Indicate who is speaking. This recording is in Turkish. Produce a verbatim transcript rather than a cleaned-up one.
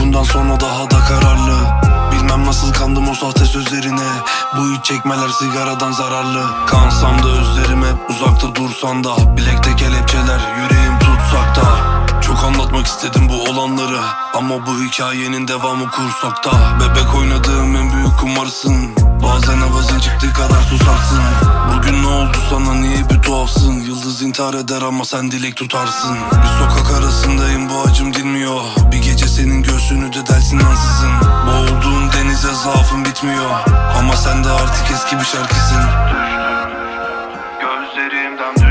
Speaker 1: bundan sonra daha da kararlı. Bilmem nasıl kandım o sahte sözlerine. Bu iç çekmeler sigaradan zararlı. Kansam da özlerim hep uzakta dursan da. Bilekte kelepçeler yüreğim tutsak da. Çok anlatmak istedim bu olanları, ama bu hikayenin devamı kursakta. Bebek oynadığım en büyük kumarsın. Bazen avazın çıktığı kadar susarsın. Bugün ne oldu sana, niye bir tuhafsın? Yıldız intihar eder ama sen dilek tutarsın. Bir sokak arasındayım, bu acım dinmiyor. Bir gece senin göğsünü de delsin ansızın. Boğulduğum denize zaafım bitmiyor, ama sen de artık eski bir şarkısın. Düştüm, gözlerimden düştüm.